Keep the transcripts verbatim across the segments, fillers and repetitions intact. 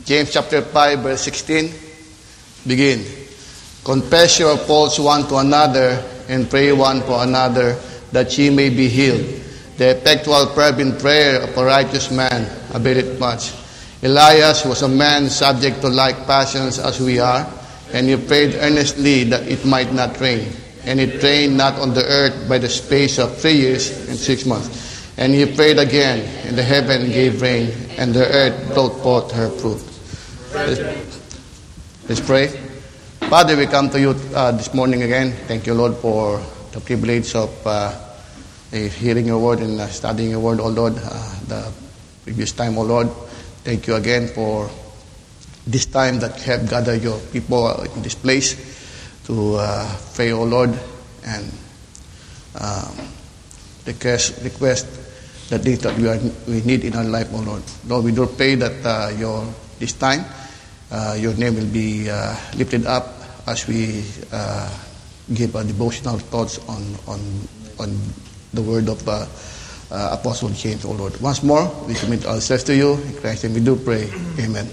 James chapter five, verse sixteen. Begin. Confess your faults one to another and pray one for another that ye may be healed. The effectual fervent prayer of a righteous man availeth much. Elias was a man subject to like passions as we are, and he prayed earnestly that it might not rain. And it rained not on the earth by the space of three years and six months. And he prayed again, and the heaven gave rain, and the earth brought forth her fruit. Let's, let's pray. Father, we come to you uh, this morning again. Thank you, Lord, for the privilege of uh, hearing your word and uh, studying your word, oh Lord, uh, the previous time, oh Lord. Thank you again for this time that you have gathered your people in this place to uh, pray, oh Lord, and uh, request, request the things that we, are, we need in our life, oh Lord. Lord, we do pray that uh, your this time uh, your name will be uh, lifted up as we uh, give a devotional thoughts on on on the word of uh, uh, Apostle James, oh Lord. Once more, we commit ourselves to you. In Christ's name we do pray. Amen.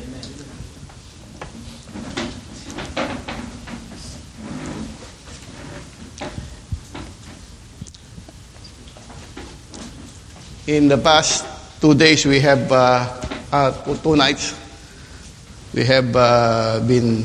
In the past two days, we have, uh, uh, two nights, we have uh, been,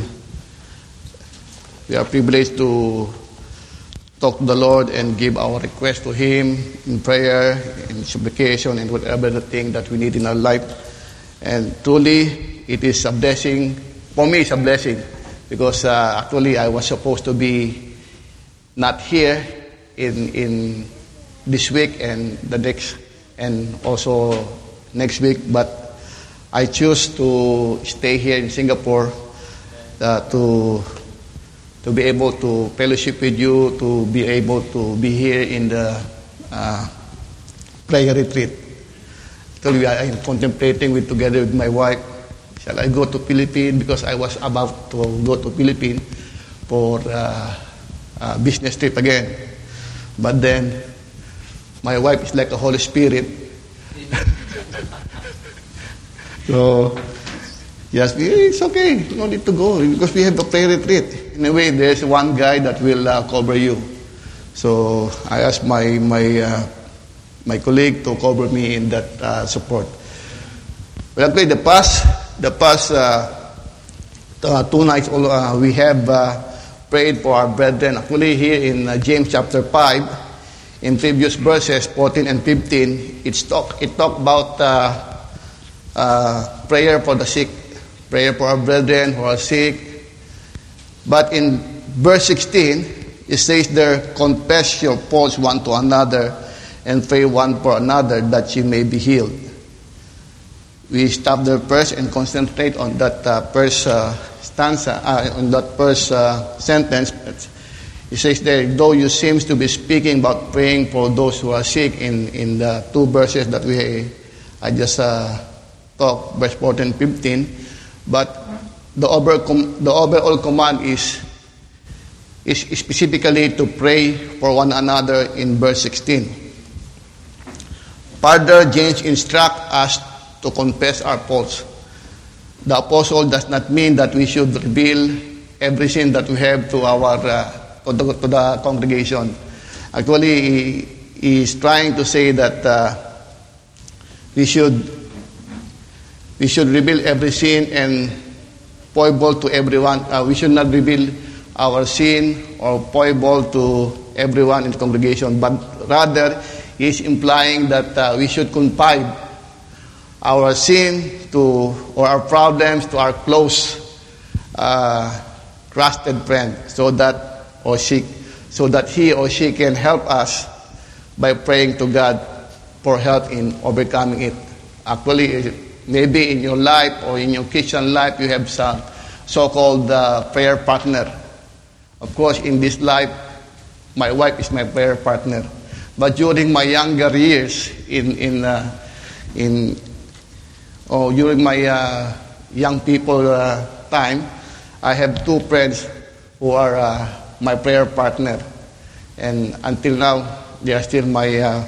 we are privileged to talk to the Lord and give our request to Him in prayer, in supplication, and whatever the thing that we need in our life. And truly, it is a blessing. For me, it's a blessing because uh, actually I was supposed to be not here in in this week and the next and also next week, but I choose to stay here in Singapore uh, to to be able to fellowship with you, to be able to be here in the uh, prayer retreat. So I am contemplating with together with my wife, shall I go to Philippines, because I was about to go to Philippines for uh, a business trip again. But then my wife is like the Holy Spirit. So, yes, it's okay. No need to go because we have the prayer retreat. In a way, there's one guy that will uh, cover you. So, I asked my my uh, my colleague to cover me in that uh, support. But actually, the past the past uh, uh, two nights, uh, we have uh, prayed for our brethren. Actually, here in uh, James chapter five. In previous verses, fourteen and fifteen, it's talk, it talk about uh, uh, prayer for the sick, prayer for our brethren who are sick. But in verse sixteen, it says there, confess your faults one to another and pray one for another that ye may be healed. We stop there first and concentrate on that uh, first uh, stanza, uh, on that first uh, sentence. It says there, though you seems to be speaking about praying for those who are sick in, in the two verses that we I just uh, talked, verse fourteen and fifteen, but the over the overall command is is specifically to pray for one another in verse sixteen. Further, James instructs us to confess our faults. The apostle does not mean that we should reveal every sin that we have to our uh, To the, to the congregation. Actually, he, he is trying to say that uh, we should we should reveal every sin and foible to everyone. Uh, we should not reveal our sin or foible to everyone in the congregation, but rather he is implying that uh, we should confide our sin to or our problems to our close, uh, trusted friend, so that or she, so that he or she can help us by praying to God for help in overcoming it. Actually, maybe in your life or in your Christian life, you have some so-called uh, prayer partner. Of course, in this life, my wife is my prayer partner. But during my younger years, in in uh, in or during my uh, young people uh, time, I have two friends who are Uh, my prayer partner, and until now they are still my uh,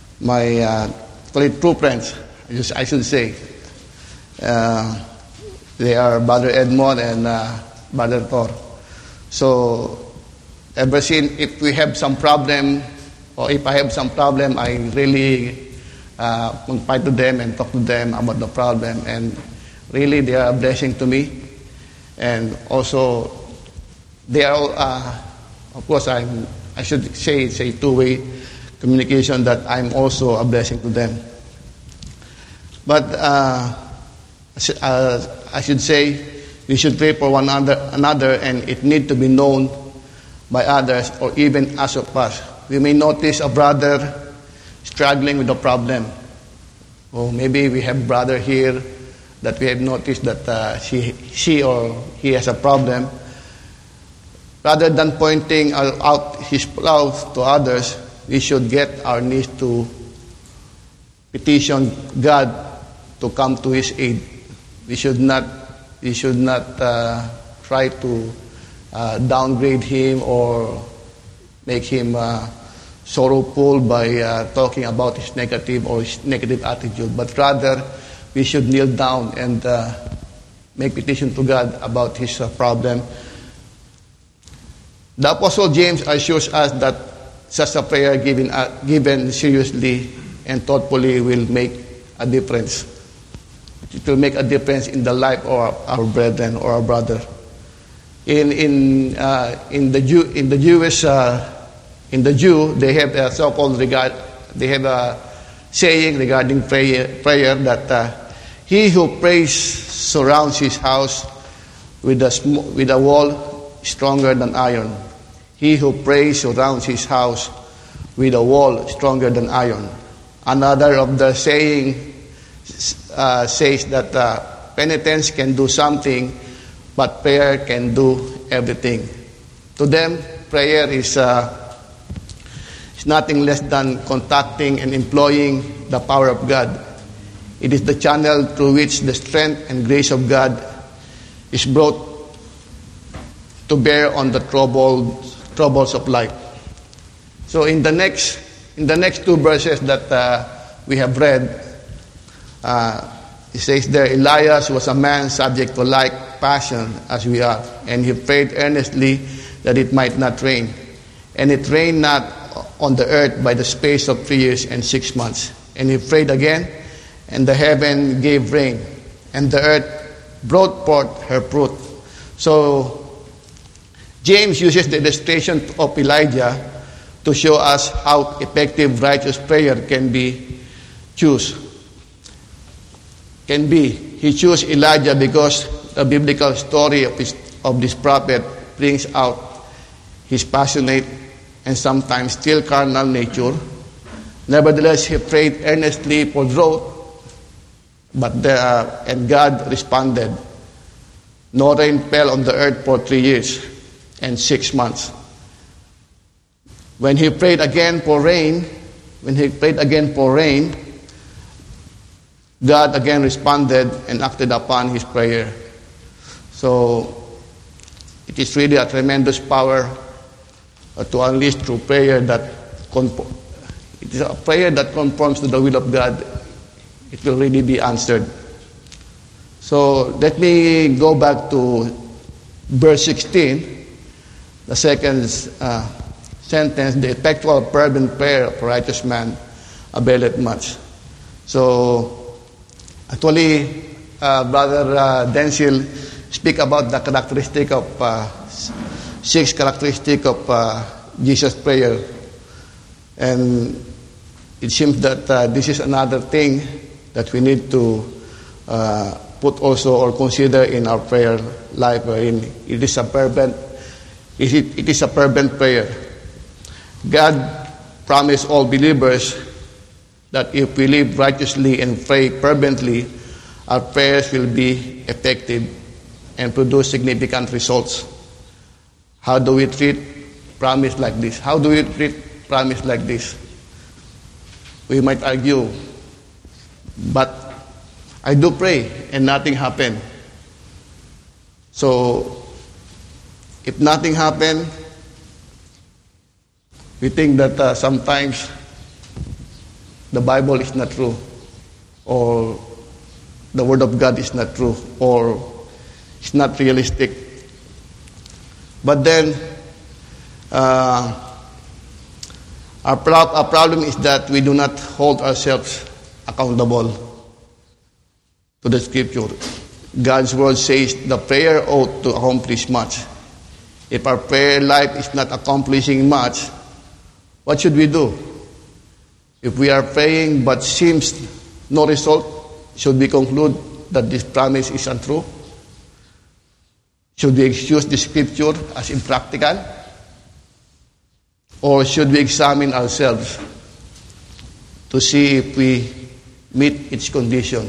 my uh, true friends. I should say, uh, They are Brother Edmond and uh, Brother Thor. So, ever since, if we have some problem, or if I have some problem, I really uh, confide to them and talk to them about the problem. And really, they are a blessing to me. And also, they are, uh, of course, I'm, I should say it's a two-way communication that I'm also a blessing to them. But uh, uh, I should say, we should pray for one another, another, and it need to be known by others or even us of us. We may notice a brother struggling with a problem. Or maybe we have a brother here that we have noticed that uh, she, she or he has a problem. Rather than pointing out his flaws to others, we should get our knees to petition God to come to his aid. We should not, we should not uh, try to uh, downgrade him or make him uh, sorrowful by uh, talking about his negative or his negative attitude, but rather we should kneel down and uh, make petition to God about his uh, problem. The Apostle James assures us that such a prayer given, uh, given seriously and thoughtfully will make a difference. It will make a difference in the life of our, our brethren or our brother. In in uh, in the Jew in the Jewish uh, in the Jew they have a so-called regard they have a saying regarding prayer prayer that uh, he who prays surrounds his house with a sm- with a wall stronger than iron. He who prays surrounds his house with a wall stronger than iron. Another of the saying uh, says that uh, penitence can do something, but prayer can do everything. To them, prayer is, uh, is nothing less than contacting and employing the power of God. It is the channel through which the strength and grace of God is brought to bear on the troubled, troubles of life. So in the next, in the next two verses that uh, we have read, uh, it says there, Elias was a man subject to like passion as we are, and he prayed earnestly that it might not rain. And it rained not on the earth by the space of three years and six months. And he prayed again, and the heaven gave rain, and the earth brought forth her fruit. So James uses the illustration of Elijah to show us how effective righteous prayer can be choose. Can be. He chose Elijah because the biblical story of, his, of this prophet brings out his passionate and sometimes still carnal nature. Nevertheless, he prayed earnestly for drought, but the, uh, and God responded. No rain fell on the earth for three years and six months. When he prayed again for rain, when he prayed again for rain, God again responded and acted upon his prayer. So it is really a tremendous power uh, to unleash through prayer that conform, it is a prayer that conforms to the will of God. It will really be answered. So let me go back to verse sixteen, the second uh, sentence, the effectual fervent prayer of a righteous man availeth much. So actually, uh, Brother uh, Denzil speak about the characteristic of uh, six characteristic of uh, Jesus' prayer, and it seems that uh, this is another thing that we need to uh, put also or consider in our prayer life. Wherein it is a fervent, it, it is a fervent prayer. God promised all believers that if we live righteously and pray fervently, our prayers will be effective and produce significant results. How do we treat promise like this? How do we treat promise like this? We might argue, but I do pray and nothing happened. So, if nothing happened, we think that uh, sometimes the Bible is not true, or the Word of God is not true, or It's not realistic. But then, uh, our, pro- our problem is that we do not hold ourselves accountable to the Scripture. God's word says the prayer ought to accomplish much. If our prayer life is not accomplishing much, what should we do? If we are praying but seems no result, should we conclude that this promise is untrue? Should we excuse the Scripture as impractical? Or should we examine ourselves to see if we meet its condition?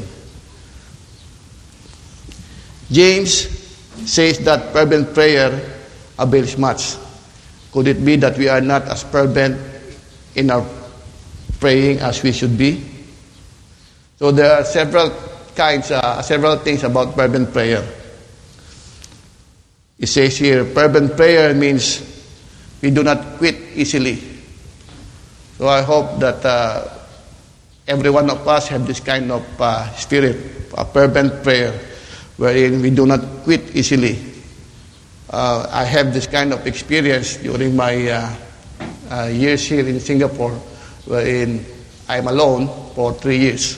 James says that fervent prayer avails much. Could it be that we are not as fervent in our praying as we should be? So there are several kinds, uh, several things about fervent prayer. It says here, fervent prayer means we do not quit easily. So I hope that uh, every one of us have this kind of uh, spirit, a fervent prayer, wherein we do not quit easily. Uh, I have this kind of experience during my uh, uh, years here in Singapore, wherein I'm alone for three years.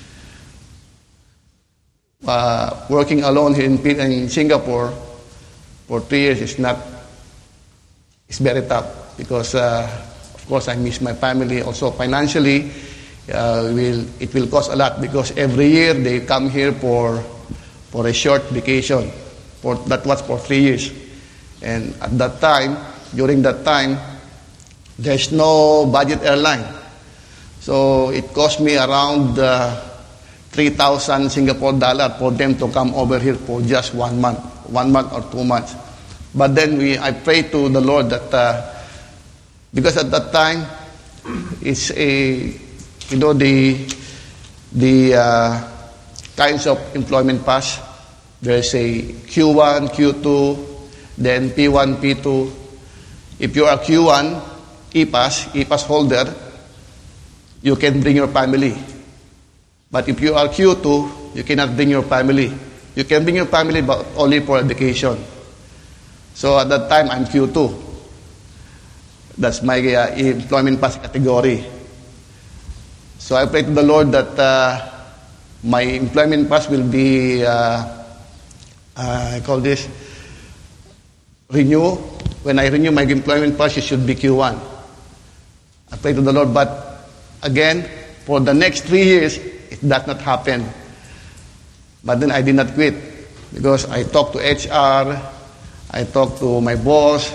Uh, working alone here in, in Singapore for three years is not, it's very tough because, uh, of course, I miss my family. Also, financially, uh, will it will cost a lot because every year they come here for for a short vacation. For that was for three years, and at that time, during that time, there's no budget airline, so it cost me around uh, three thousand Singapore dollar for them to come over here for just one month, one month or two months. But then we, I prayed to the Lord that uh, because at that time, it's a, you know, the the uh, kinds of employment pass. There's a Q one, Q two, then P one, P two. If you are Q one, E-Pass, E-Pass holder, you can bring your family. But if you are Q two, you cannot bring your family. You can bring your family but only for education. So at that time, I'm Q two. That's my uh, employment pass category. So I pray to the Lord that uh, my employment pass will be, uh, uh, I call this, renew. When I renew my employment pass, it should be Q one. I pray to the Lord, but again, for the next three years, it does not happen. But then I did not quit because I talked to H R, I talked to my boss.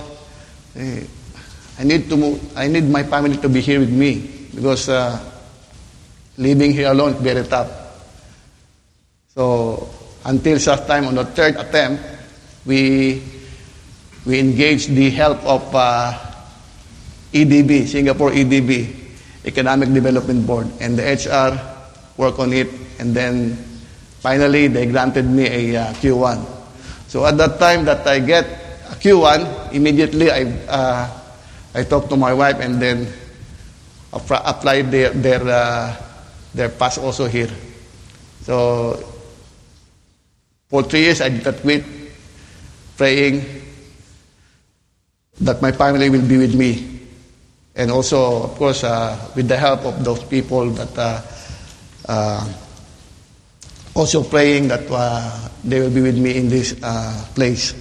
I need to move, I need my family to be here with me because uh, living here alone is very tough. So until such time, on the third attempt, we we engaged the help of uh, E D B, Singapore E D B, Economic Development Board, and the H R worked on it, and then finally they granted me a uh, Q one. So at that time that I get a Q one, immediately I uh, I talked to my wife and then applied their their uh, their pass also here. So for three years I did not quit, praying that my family will be with me, and also of course uh, with the help of those people that uh, uh, also praying that uh, they will be with me in this uh, place.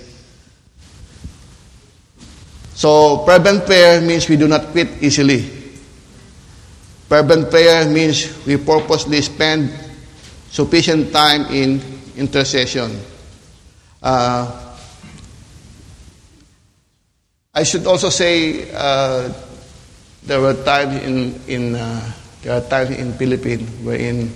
So fervent prayer means we do not quit easily. Fervent prayer means we purposely spend sufficient time in intercession. Uh, I should also say uh, there were times in in uh, there are times in Philippines wherein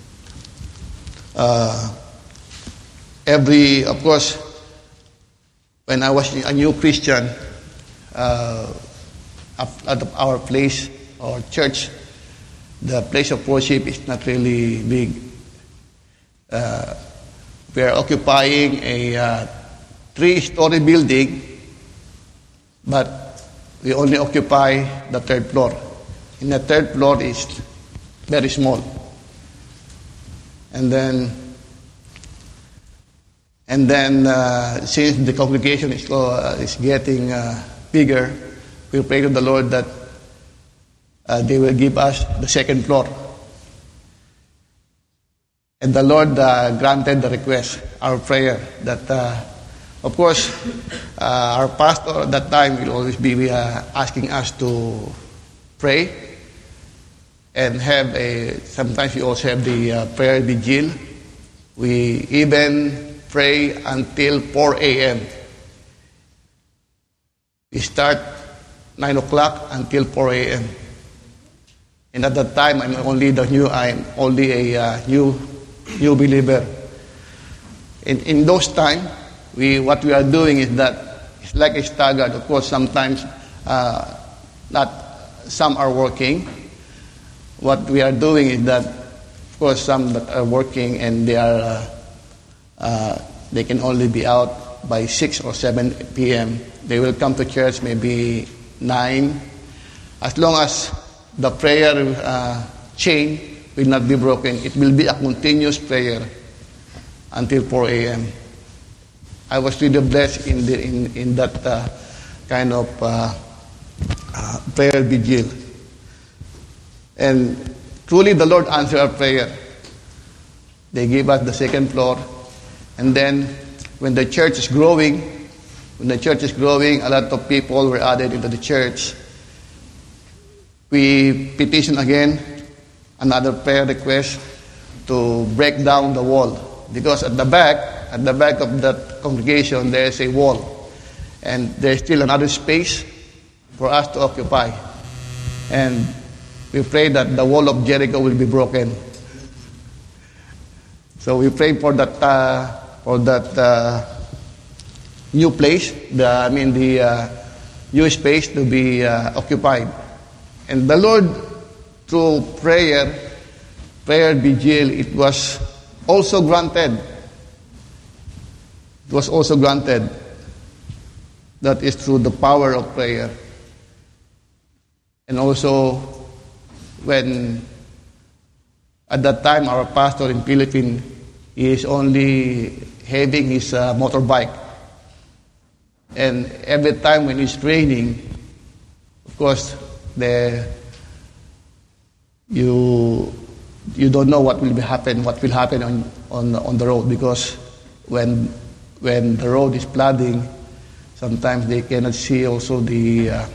uh, every of course when I was a new Christian. Uh, at our place or church, the place of worship is not really big. Uh, we are occupying a uh, three-story building, but we only occupy the third floor. And the third floor is very small. And then And then, uh, since the congregation is, uh, is getting uh, bigger, we pray to the Lord that uh, they will give us the second floor. And the Lord uh, granted the request, our prayer, that, uh, of course, uh, our pastor at that time will always be uh, asking us to pray and have a, sometimes we also have the uh, prayer vigil. We even pray until four a.m. We start nine o'clock until four a.m. And at that time, I'm only the new, I'm only a uh, new, new believer. In in those time, we what we are doing is that it's like a staggered. Of course, sometimes uh, not some are working. What we are doing is that, of course, some that are working and they are uh, uh, they can only be out by six or seven p.m. They will come to church maybe nine. As long as the prayer uh, chain will not be broken, it will be a continuous prayer until four a.m. I was really blessed in the, in in that uh, kind of uh, uh, prayer vigil. And truly the Lord answered our prayer. They gave us the second floor. And then when the church is growing, when the church is growing, a lot of people were added into the church. We petitioned again another prayer request to break down the wall. Because at the back, at the back of that congregation, there is a wall. And there's still another space for us to occupy. And we pray that the wall of Jericho will be broken. So we pray for that uh, for that uh, new place, the I mean the uh, new space to be uh, occupied. And the Lord, through prayer, prayer vigil, it was also granted. It was also granted. That is through the power of prayer. And also, when at that time our pastor in Philippines is only having his uh, motorbike, and every time when he's training, of course, the you you don't know what will be happen, what will happen on on on the road, because when when the road is flooding, sometimes they cannot see also the uh,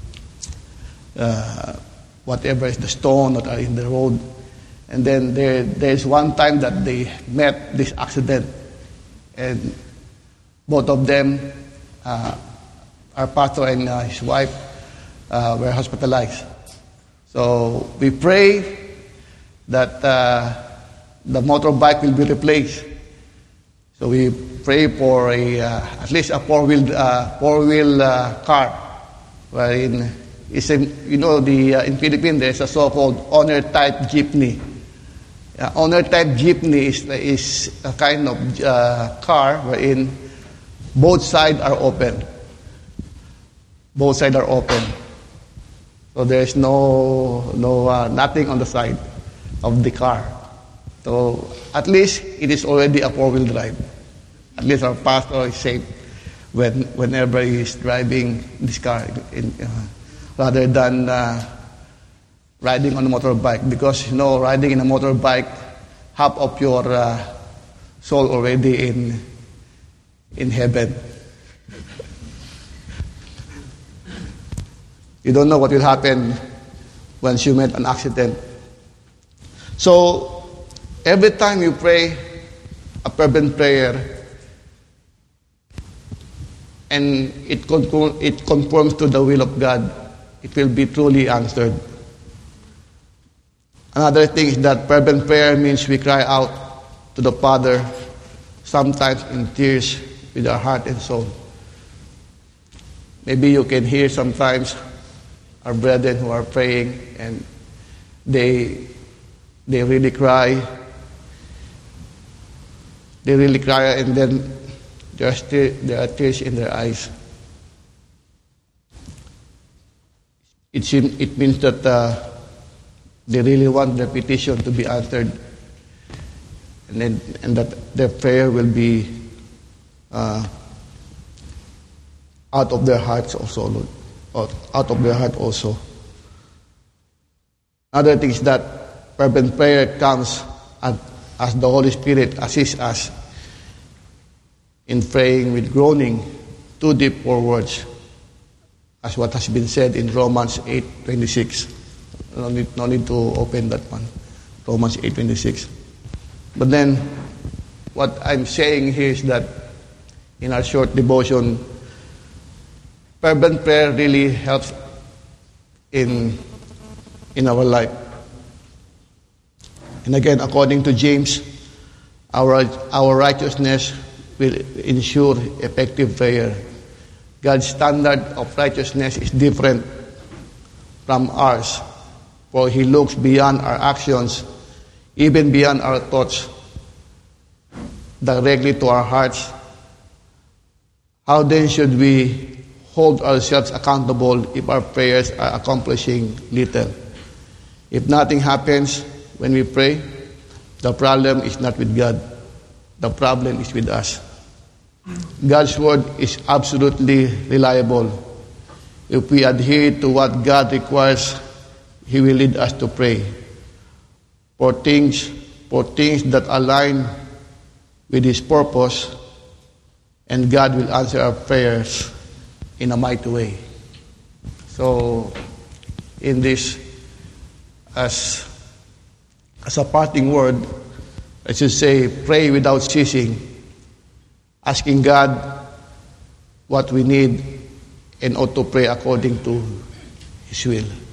uh, whatever is the stone that are in the road. And then there there's one time that they met this accident, and both of them, uh, our pastor and uh, his wife, uh, were hospitalized. So we pray that uh, the motorbike will be replaced. So we pray for a uh, at least a four-wheel uh, four-wheel uh, car, wherein is a, you know the uh, in Philippines there's a so-called honor type jeepney. Uh, honor type jeepney is is a kind of uh, car wherein both sides are open. Both sides are open. So there's no no uh, nothing on the side of the car. So at least it is already a four-wheel drive. At least our pastor is safe when whenever he is driving this car, in, uh, rather than uh, riding on a motorbike. Because you know, riding in a motorbike, half of your uh, soul already in in heaven. You don't know what will happen once you met an accident. So, every time you pray a fervent prayer, and it, conform, it conforms to the will of God, it will be truly answered. Another thing is that fervent prayer means we cry out to the Father, sometimes in tears with our heart and soul. Maybe you can hear sometimes our brethren who are praying, and they they really cry. They really cry, and then there are, still, there are tears in their eyes. It seems, it means that uh, they really want their petition to be answered, and then and that their prayer will be uh, out of their hearts also, Lord. Out, out of their heart also. Other things that fervent prayer comes at, as the Holy Spirit assists us in praying with groaning too deep for words, as what has been said in Romans eight twenty-six. No need, no need to open that one. Romans eight twenty-six. But then, what I'm saying here is that in our short devotion, fervent prayer really helps in, in our life. And again, according to James, our, our righteousness will ensure effective prayer. God's standard of righteousness is different from ours, for He looks beyond our actions, even beyond our thoughts, directly to our hearts. How then should we hold ourselves accountable if our prayers are accomplishing little? If nothing happens when we pray, the problem is not with God. The problem is with us. God's word is absolutely reliable. If we adhere to what God requires, He will lead us to pray for things, for things that align with His purpose, and God will answer our prayers in a mighty way. So, in this, as as a parting word, I should say, pray without ceasing, asking God what we need, and ought to pray according to His will.